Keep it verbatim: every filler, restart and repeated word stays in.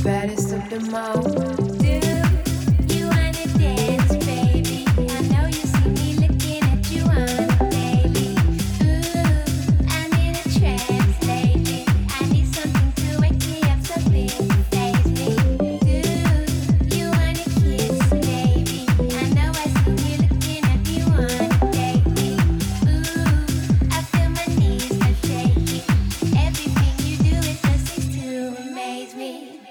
baddest of them all. Do you wanna dance, baby? I know you see me looking at you on a daily. Ooh, I'm in a trance lately. I need something to wake me up, something to faze me. Do you wanna kiss, baby? I know I see you looking at me, wanna date me. Ooh, I feel my knees are shaking. Everything you do, it just seems to amaze me.